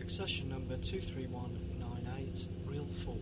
Accession number 23198, reel 4.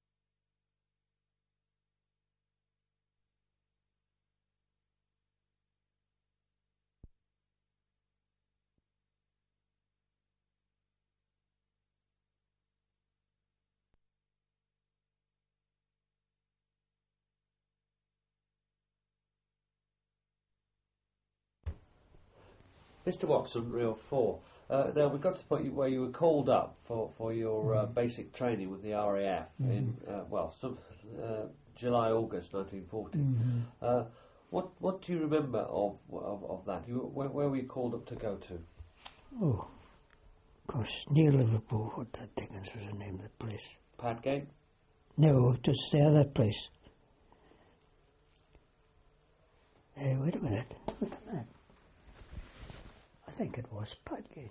Mr. Watson, reel 4. Now we got to the point where you were called up for your basic training with the RAF in July, August 1940. What do you remember of that? Where were you called up to go to? Oh, of course, near Liverpool. What the dickens was the name of the place? Padgate? No, just the other place. Wait a minute. I think it was Padgate.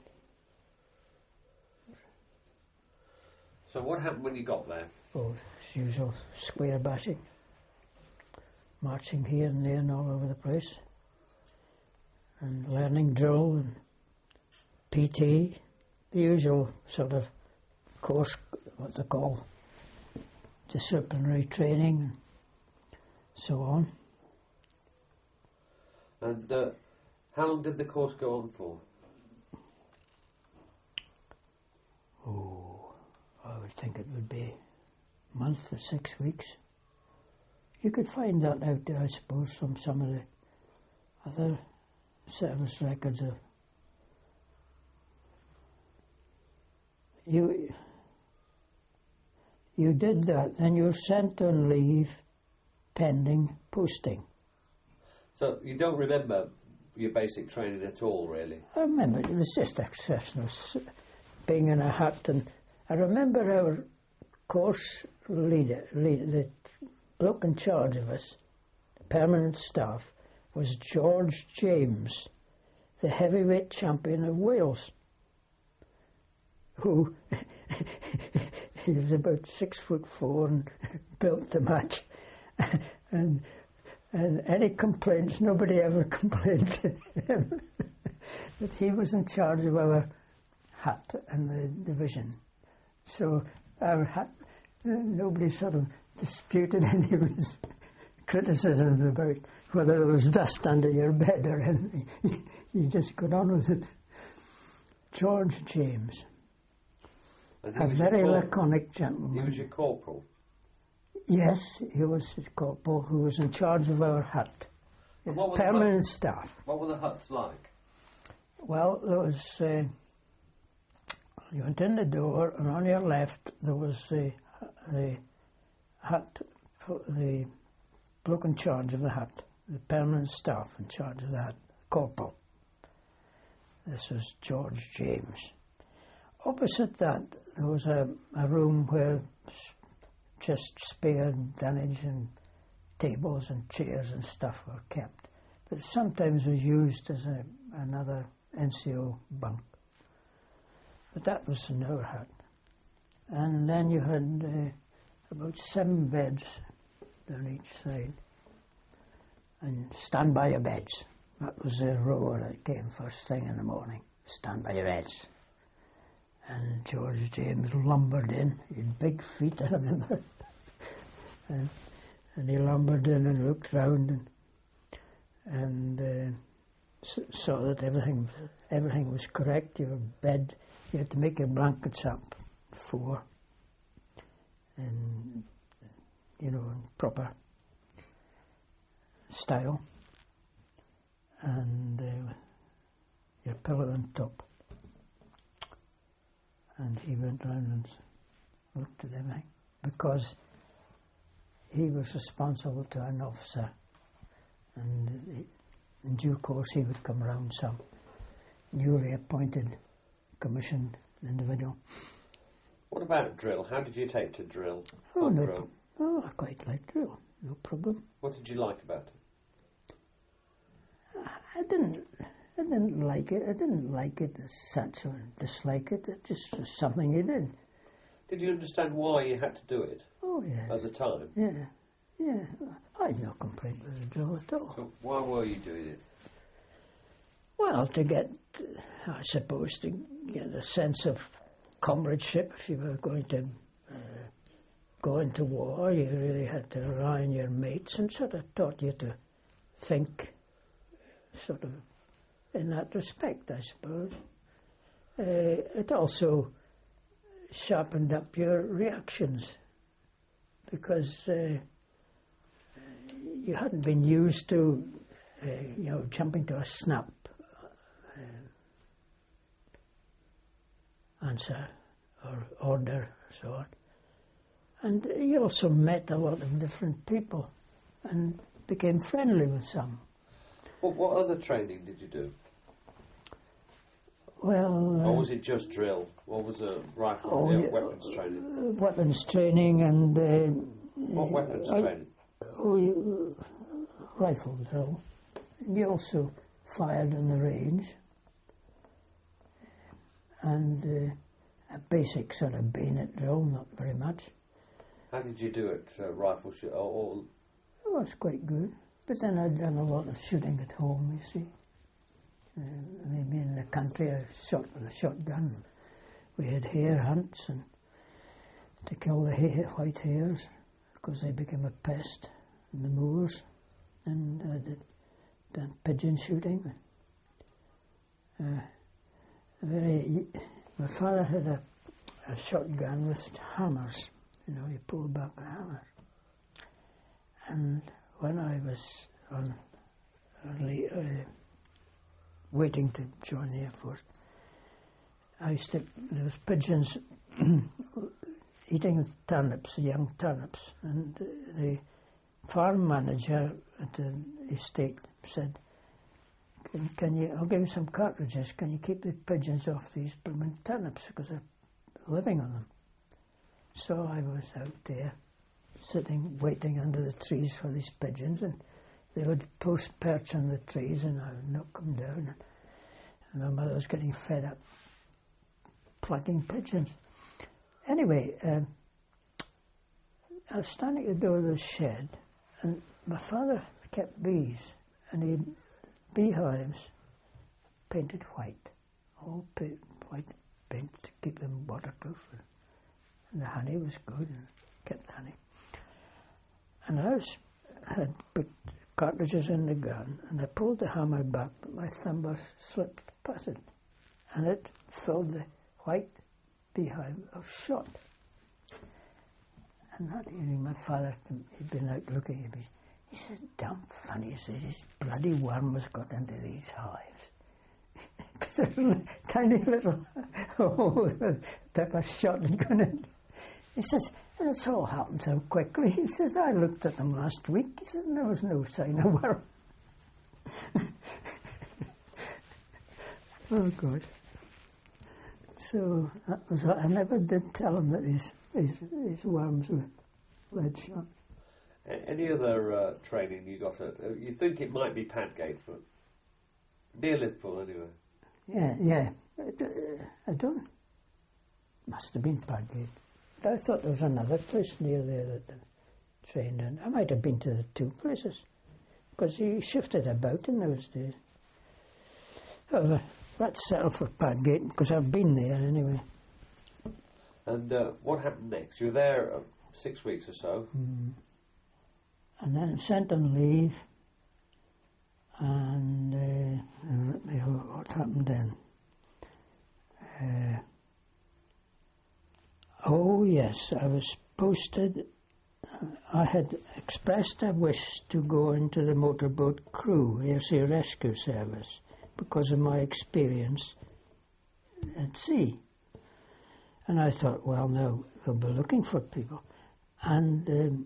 So what happened when you got there? Oh, as usual, square batting. Marching here and there and all over the place. And learning drill and PT. The usual sort of course, what they call disciplinary training and so on. And how long did the course go on for? Oh, I would think it would be a month or 6 weeks. You could find that out there, I suppose, from some of the other service records. You did that, then you were sent on leave pending posting. So you don't remember your basic training at all, really? I remember it was just exceptional, being in a hut, and I remember our course leader, the bloke in charge of us, the permanent staff, was George James, the heavyweight champion of Wales, who he was about 6'4" and built to match, and any complaints, nobody ever complained to him. But he was in charge of our hut and the division. So our hut, nobody sort of disputed any of his criticisms about whether there was dust under your bed or anything. You just got on with it. George James. A very laconic gentleman. He was your corporal? Yes, he was his corporal who was in charge of our hut. Permanent staff. What were the huts like? Well, there was... you went in the door, and on your left there was the hut, for the bloke in charge of the hut, the permanent staff in charge of the hut, corporal. This was George James. Opposite that, there was a room where just spare dunnage and tables and chairs and stuff were kept, but sometimes was used as another NCO bunk. But that was in our hut. And then you had about 7 beds down each side, and stand by your beds. That was the roar that came first thing in the morning. Stand by your beds. And George James lumbered in. He had big feet, I remember. and he lumbered in and looked round and saw that everything was correct. Your bed, you had to make your blankets up 4, in proper style, and your pillow on top. And he went round and looked at everything, because he was responsible to an officer, and in due course he would come round, some newly appointed, commissioned individual. What about drill? How did you take to drill? I quite liked drill, no problem. What did you like about it? I didn't like it. I didn't like it as such or dislike it. It just was something you did. Did you understand why you had to do it? Oh, yeah. At the time? Yeah. I had no complaint with the drill at all. So why were you doing it? Well, to get, I suppose, to get a sense of comradeship. If you were going to go into war, you really had to rely on your mates, and sort of taught you to think sort of in that respect, I suppose. It also sharpened up your reactions, because you hadn't been used to, jumping to a snap answer or order, so on. And you also met a lot of different people and became friendly with some. What other training did you do? Well... or was it just drill? What was the weapons training? Weapons training and... what weapons training? Rifle drill. You also fired on the range. And a basic sort of bayonet drill, not very much. How did you do it, rifle shoot? It was quite good. But then I'd done a lot of shooting at home, you see. Maybe in the country I shot with a shotgun. We had hare hunts and to kill the white hares, because they became a pest in the moors. And I did pigeon shooting. My father had a shotgun with hammers. You pull back the hammer. And when I was waiting to join the Air Force, there was pigeons eating turnips, young turnips, and the farm manager at the estate said, I'll give you some cartridges, can you keep the pigeons off these blooming turnips, because they're living on them. So I was out there, sitting, waiting under the trees for these pigeons, and they would post perch on the trees, and I would knock them down. And my mother was getting fed up plucking pigeons. Anyway, I was standing at the door of the shed, and my father kept bees, and he had beehives painted white, all white paint to keep them waterproof. And the honey was good, and kept the honey. And I had put cartridges in the gun, and I pulled the hammer back, but my thumb slipped past it, and it filled the white beehive of shot. And that evening my father, he'd been out looking at me, he said, damn funny, he said, this bloody worm has got into these hives. Because there's a tiny little pepper shot had gone in. He says, and it's all happened so quickly. He says, I looked at them last week. He says, and there was no sign of worm. Oh, God. So that was what I never did tell him that his worms were lead shot. Any other training you got at? You think it might be Padgate, but near Liverpool anyway. Yeah. I don't. Must have been Padgate. I thought there was another place near there that I trained in. I might have been to the two places, because you shifted about in those days. However, let's settle for Padgate, because I've been there anyway. And what happened next? You were there 6 weeks or so. Mm. And then sent on leave, and let me know what happened then. Oh yes, I was posted. I had expressed a wish to go into the motorboat crew, Air Sea Rescue Service, because of my experience at sea. And I thought, well, now they'll be looking for people. And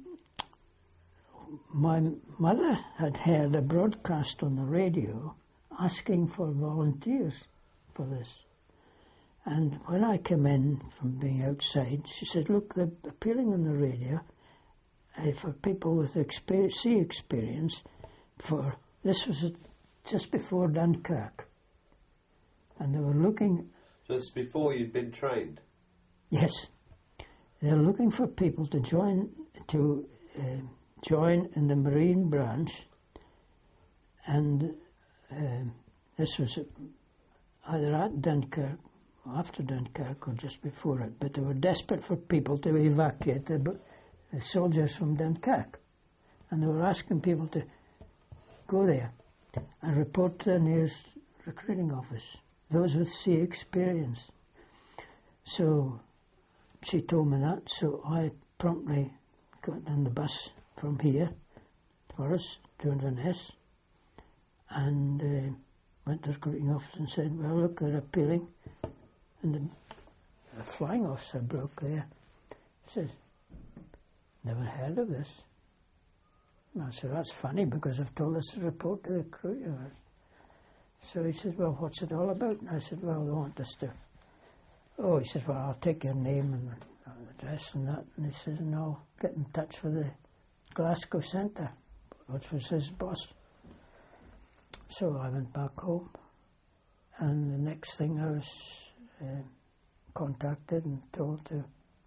my mother had heard a broadcast on the radio asking for volunteers for this. And when I came in from being outside, she said, look, they're appealing on the radio for people with sea experience. This was just before Dunkirk. And they were looking... So this is before you'd been trained? Yes. They're looking for people to join in the Marine branch, and this was either at Dunkirk after Dunkirk or just before it, but they were desperate for people to evacuate the soldiers from Dunkirk. And they were asking people to go there and report to the nearest recruiting office, those with sea experience. So she told me that, so I promptly got on the bus from here for us to Inverness and went to the recruiting office and said, well, look, they're appealing. And the flying officer broke there. He says, never heard of this. And I said, that's funny because I've told us to report to the crew. So he says, well, what's it all about? And I said, well, they want us to. Oh, he says, well, I'll take your name and address and that. And he says, no, get in touch with the Glasgow Centre, which was his boss. So I went back home. And the next thing I was contacted and told to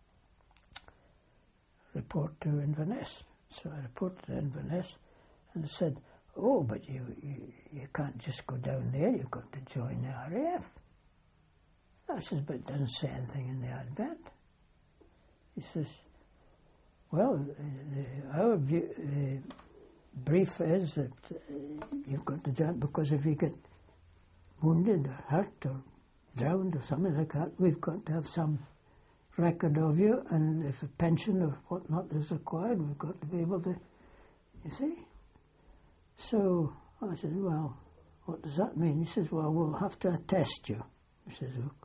report to Inverness. So I reported to Inverness and they said, oh, but you can't just go down there, you've got to join the RAF. I says, but it doesn't say anything in the advert. He says, well, our brief is that you've got to join because if you get wounded or hurt or drowned or something like that, we've got to have some record of you, and if a pension or whatnot is required, we've got to be able to, you see. So I said, well, what does that mean? He says, well, we'll have to attest you. He says, look.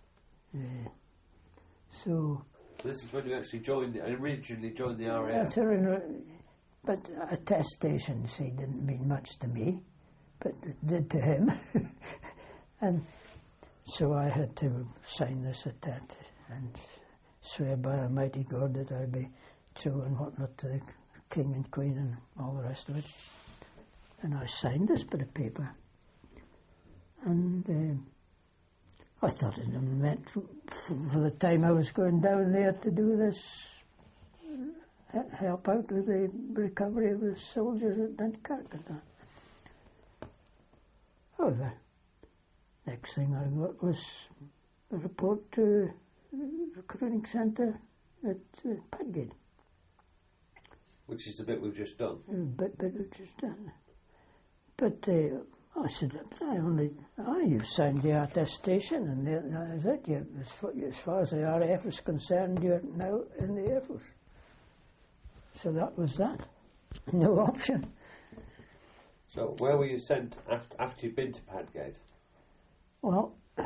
So this is when you actually originally joined the RAF? Yeah, but attestation, see, didn't mean much to me, but it did to him. And so I had to sign this attest and swear by Almighty God that I'd be true and whatnot to the King and Queen and all the rest of it. And I signed this bit of paper. And I thought it meant for the time I was going down there to do this, help out with the recovery of the soldiers at Dunkirk and that. However, next thing I got was a report to the recruiting centre at Padgate. Which is the bit we've just done. Bit we've just done. But I said, you signed the attestation and that is it. As far as the RAF is concerned, you're now in the Air Force. So that was that. No option. So where were you sent after you'd been to Padgate? Well, I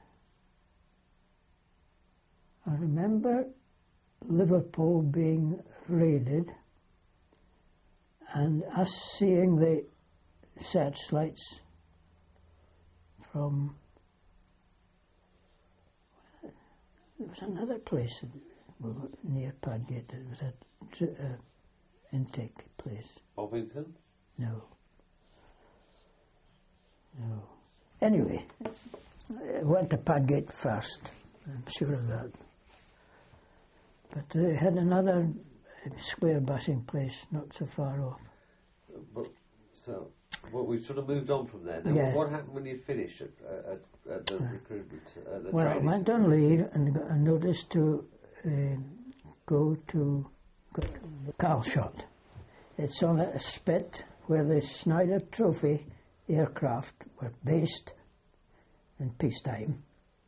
remember Liverpool being raided and us seeing the searchlights from. There was another place near Padgate. It was an intake place. Bovington? No. Anyway, I went to Padgate first. I'm sure of that. But they had another square busing place not so far off. Well, we've sort of moved on from there. Then Yeah. What happened when you finished at the recruitment, the Well, I training? went on leave and got a notice to go to Calshot. It's on a spit where the Snyder Trophy aircraft were based in peacetime.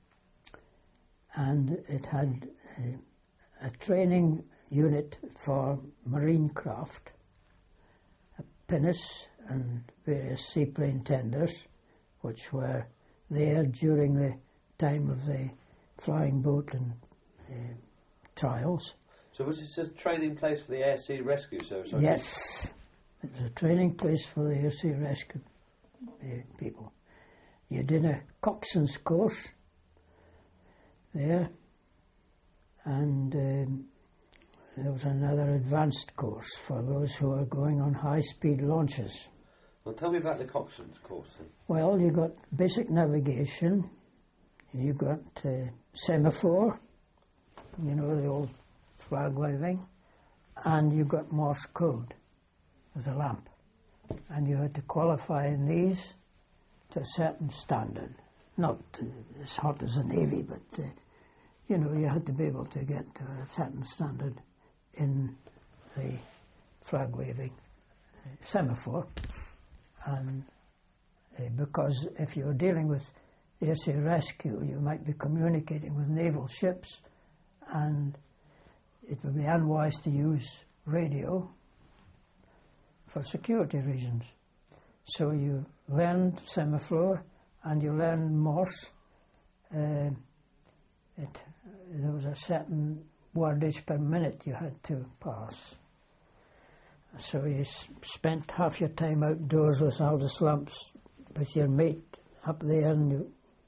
And it had a training unit for marine craft, a pinnace and various seaplane tenders, which were there during the time of the flying boat and trials. So was this a training place for the Air Sea Rescue Service? Yes, it was a training place for the Air Sea Rescue people. You did a coxswain's course there, and there was another advanced course for those who are going on high-speed launches. Well, tell me about the coxswain's course then. Well, you got basic navigation, you got semaphore, you know, the old flag waving, and you got Morse code as a lamp. And you had to qualify in these to a certain standard. not as hot as the Navy, but you know, you had to be able to get to a certain standard in the flag waving semaphore, and because if you're dealing with air sea rescue, you might be communicating with naval ships, and it would be unwise to use radio for security reasons. So you learned semaphore and you learned Morse. There was a certain wordage per minute you had to pass. So you spent half your time outdoors with all the slumps with your mate up there and you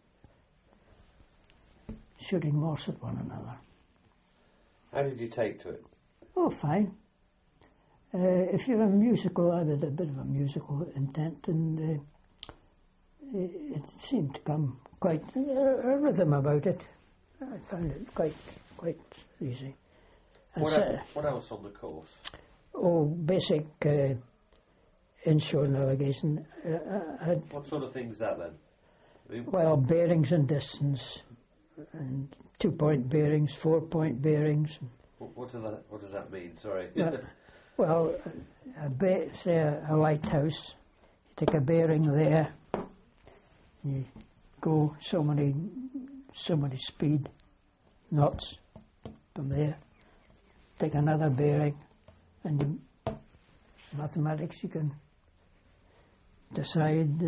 shooting Morse at one another. How did you take to it? Oh, fine. If you're a musical, I had a bit of a musical intent, and it seemed to come quite a rhythm about it. I found it quite easy. And What else on the course? Basic inshore navigation. What sort of things is that then? I mean, Well, bearings and distance, and 2-point bearings, 4-point bearings. what does that mean? Sorry. Well, say a lighthouse, you take a bearing there, you go so many speed knots from there, take another bearing, and mathematics, you can decide,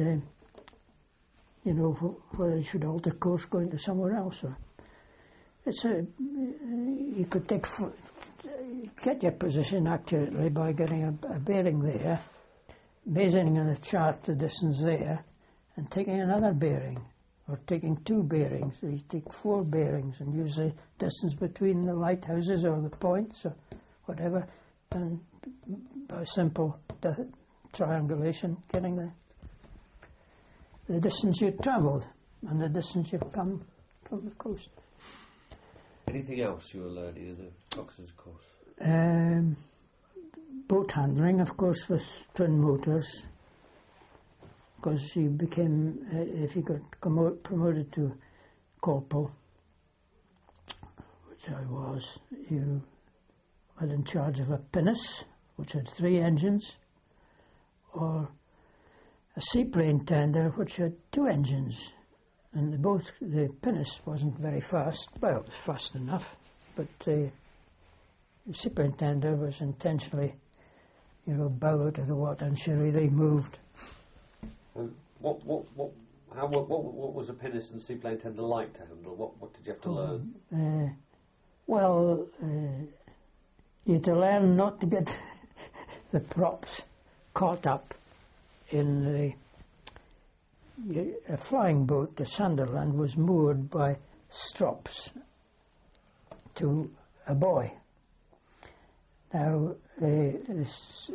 whether you should alter course going to somewhere else. Or you could get your position accurately by getting a bearing there, measuring on the chart the distance there, and taking another bearing, or taking 2 bearings, or you take 4 bearings and use the distance between the lighthouses or the points or whatever, and by simple triangulation getting the distance you've travelled and the distance you've come from the coast. Anything else you were learning in the coxswain's course? Boat handling, of course, with twin motors, because you became, if you got promoted to corporal, which I was, you were in charge of a pinnace, which had 3 engines, or a seaplane tender, which had 2 engines. And the pinnace wasn't very fast. Well, it was fast enough, but the seaplane tender was intentionally, bow out of the water, and she really moved. What was a pinnace and seaplane tender like to handle? What did you have to learn? You had to learn not to get the props caught up in a flying boat. The Sunderland was moored by strops to a buoy. Now, this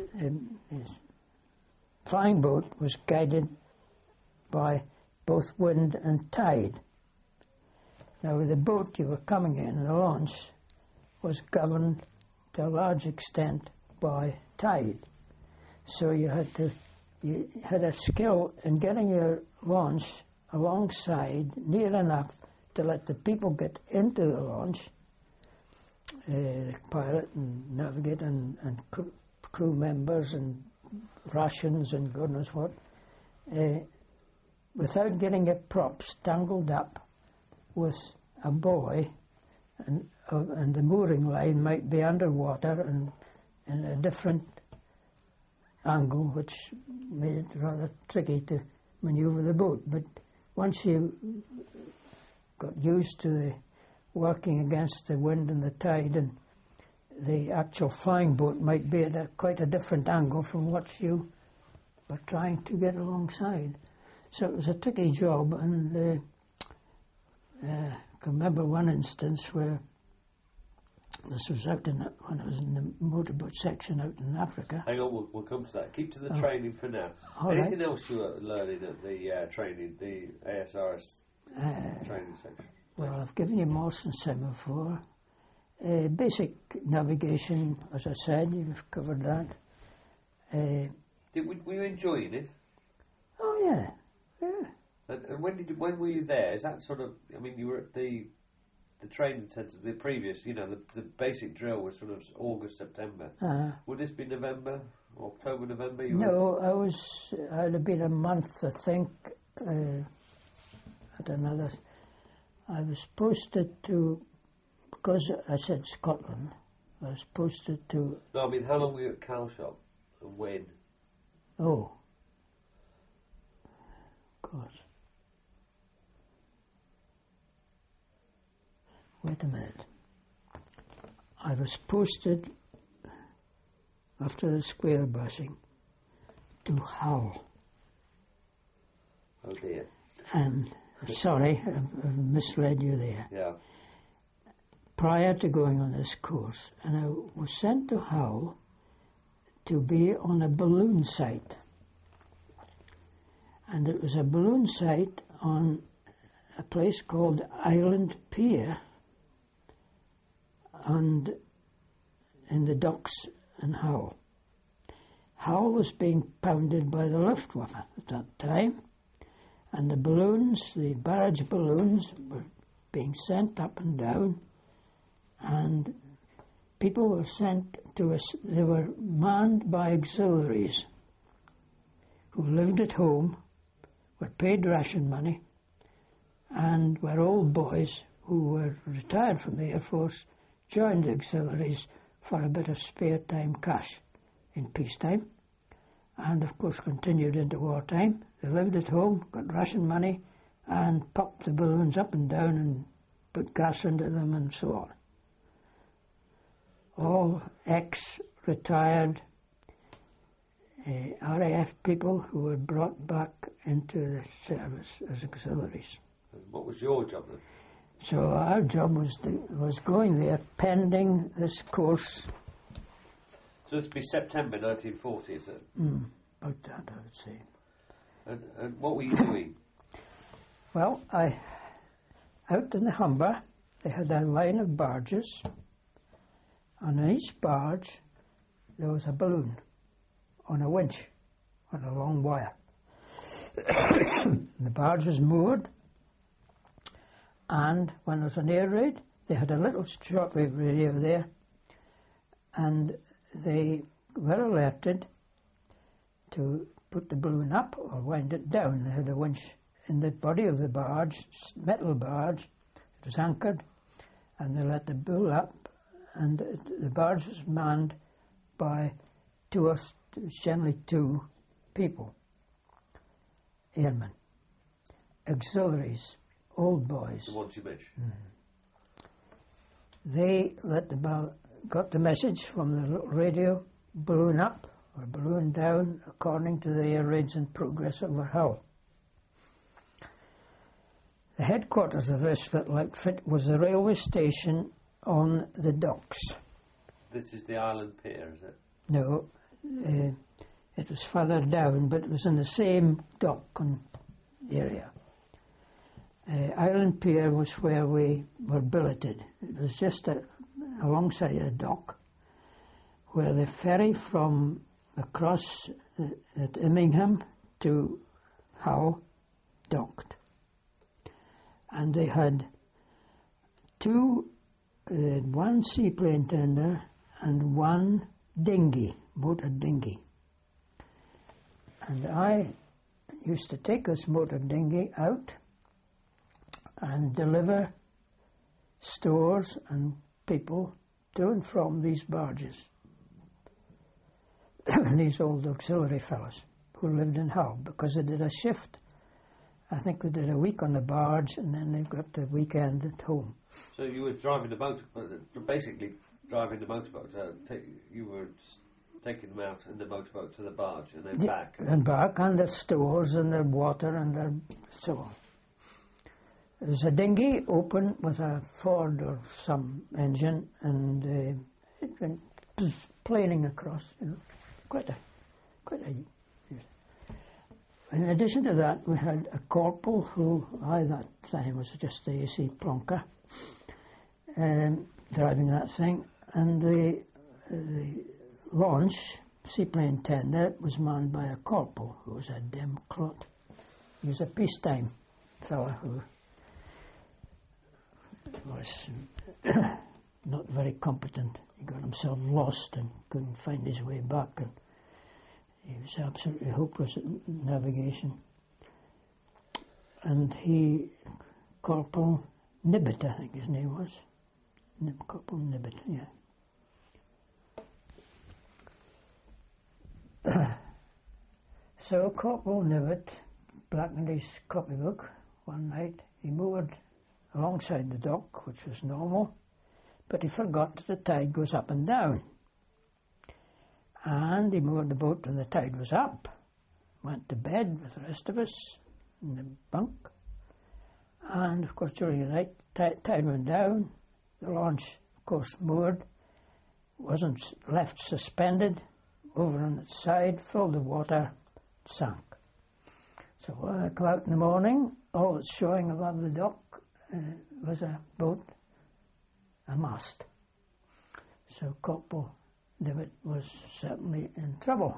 flying boat was guided by both wind and tide. Now, the boat you were coming in, the launch, was governed to a large extent by tide. So you had a skill in getting your launch alongside near enough to let the people get into the launch, the pilot and navigator and crew members and rations and goodness what, without getting your props tangled up with a buoy, and the mooring line might be underwater and in a different angle, which made it rather tricky to maneuver the boat. But once you got used to the working against the wind and the tide, and the actual flying boat might be at quite a different angle from what you were trying to get alongside. So it was a tricky job, and I can remember one instance where this was when I was in the motorboat section out in Africa. Hang on, we'll come to that. Keep to the training for now. Anything else you were learning at the training, the ASRS training section? Well, I've given you Morse and semaphore. Basic navigation, as I said, you've covered that. Were you enjoying it? Oh, yeah. And when were you there? Is that sort of? I mean, you were at the training centre. The previous, the basic drill was sort of August, September. Would this be November, October, November? I'd have been a month, I think. At another, I was posted to, because I said Scotland. I was posted to. No, I mean, how long were you at Calshot, and when? Oh. God. Wait a minute. I was posted after the square bashing to Hull. Oh dear. And sorry, I've misled you there. Yeah. Prior to going on this course, and I was sent to Hull to be on a balloon site. And it was a balloon site on a place called Island Pier, and in the docks in Hull. Hull was being pounded by the Luftwaffe at that time, and the balloons, the barrage balloons, were being sent up and down, and people were sent to us. They were manned by auxiliaries who lived at home, were paid ration money, and were old boys who were retired from the Air Force, joined the auxiliaries for a bit of spare time cash in peacetime, and of course continued into wartime. They lived at home, got ration money, and popped the balloons up and down and put gas into them and so on. All ex-retired RAF people who were brought back into the service as auxiliaries. And what was your job then? So our job was going there pending this course. So this would be September 1940, is it? About that, I would say. And what were you doing? Well, out in the Humber, they had a line of barges, and on each barge there was a balloon on a winch, on a long wire. The barge was moored, and when there was an air raid, they had a little shortwave radio there, and they were alerted to put the balloon up or wind it down. They had a winch in the body of the barge, metal barge. It was anchored, and they let the bull up, and the barge was manned by generally two people, airmen, auxiliaries, old boys. The ones you mentioned. They got the message from the radio, balloon up or balloon down, according to the air raids in progress over Hull. The headquarters of this little outfit was the railway station on the docks. This is the Island Pier, is it? No, it was further down, but it was in the same dock area. Island Pier was where we were billeted. It was just alongside a dock where the ferry from across at Immingham to Hull docked. And they had one seaplane tender and one dinghy, motor dinghy. And I used to take this motor dinghy out and deliver stores and people to and from these barges. These old auxiliary fellows who lived in Hull, because they did a shift. I think they did a week on the barge, and then they got the weekend at home. So you were driving the motorboat, basically driving the motorboat. You were taking them out in the motorboat to the barge, and then back. And back, and their stores, and their water, and their so on. There was a dinghy open with a Ford or some engine, and it went planing across. Quite a. In addition to that, we had a corporal who, that time was just the AC Plonker, driving that thing, and the launch, seaplane tender, was manned by a corporal who was a dim clot. He was a peacetime fella who was not very competent. He got himself lost and couldn't find his way back, and he was absolutely hopeless at navigation. And he, Corporal Nibbit, I think his name was. Corporal Nibbit, yeah. So Corporal Nibbit blackened his copybook one night. He moored alongside the dock, which was normal, but he forgot that the tide goes up and down. And he moored the boat when the tide was up, went to bed with the rest of us in the bunk, and of course during the night, tide went down, the launch, of course, moored, wasn't left suspended, over on its side, filled with water, sank. So when I come out in the morning, all that's showing above the dock was a boat, a mast. So Corporal Nibbit was certainly in trouble.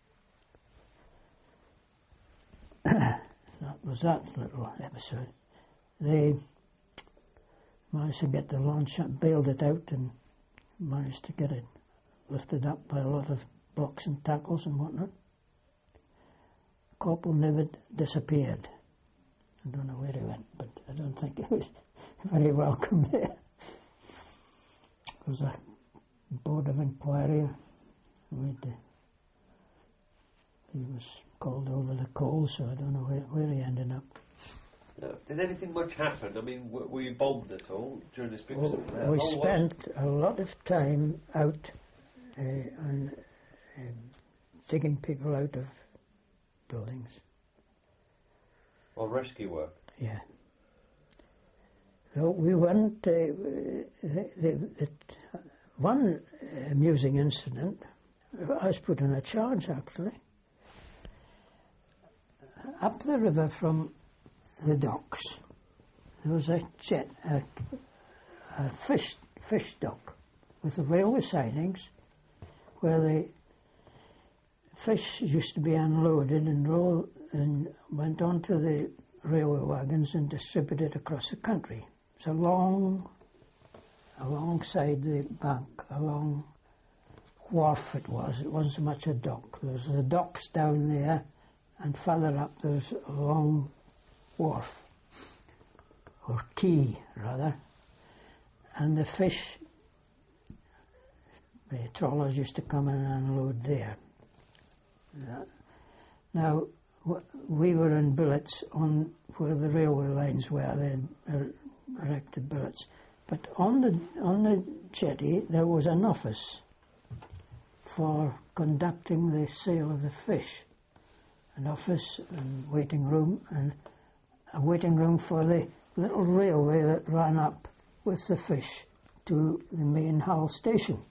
That was that little episode. They managed to get the launch up, bailed it out, and managed to get it lifted up by a lot of blocks and tackles and whatnot. Corporal Nibbit disappeared. I don't know where he went, but I don't think he was very welcome there. There was a board of inquiry. He was called over the coals, so I don't know where he ended up. Did anything much happen? I mean, were you bombed at all during this? We spent a lot of time out on digging people out of buildings. Or rescue work? Yeah. No, we went. One amusing incident, I was put on a charge actually. Up the river from the docks, there was a fish dock with the railway sidings where the fish used to be unloaded and went onto the railway wagons and distributed across the country. It's alongside the bank, a long wharf it was. It wasn't so much a dock. There was the docks down there, and further up there's a long wharf, or quay rather, and the trawlers used to come in and unload there. Now, we were in billets on where the railway lines were. They erected billets, but on the jetty there was an office for conducting the sale of the fish. An office and waiting room, and a waiting room for the little railway that ran up with the fish to the main Hull station.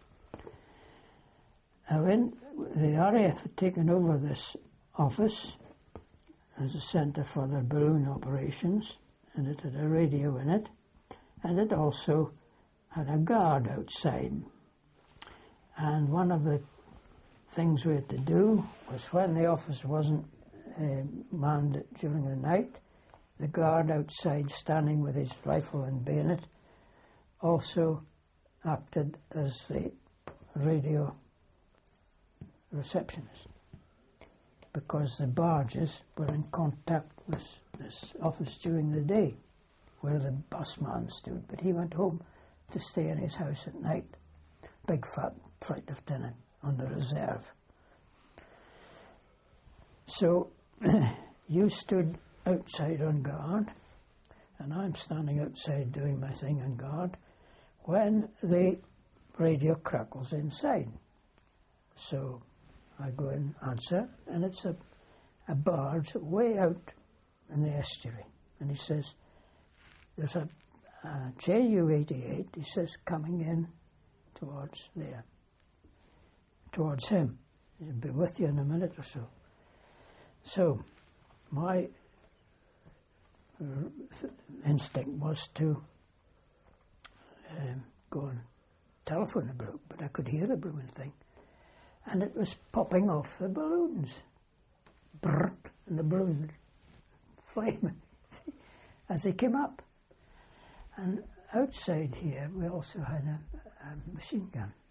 When the RAF had taken over this office as a centre for their balloon operations, and it had a radio in it, and it also had a guard outside. And one of the things we had to do was, when the office wasn't manned during the night, the guard outside, standing with his rifle and bayonet, also acted as the radio receptionist, because the barges were in contact with this office during the day, where the busman stood, but he went home to stay in his house at night. Big fat flight lieutenant on the reserve. So you stood outside on guard, and I'm standing outside doing my thing on guard, when the radio crackles inside. So I go and answer, and it's a barge way out in the estuary. And he says, there's a JU-88, he says, coming in towards there, towards him. He'll be with you in a minute or so. So my instinct was to go and telephone the bloke, but I could hear the blooming thing. And it was popping off the balloons. Brrrt, and the balloon flame as they came up. And outside here, we also had a machine gun.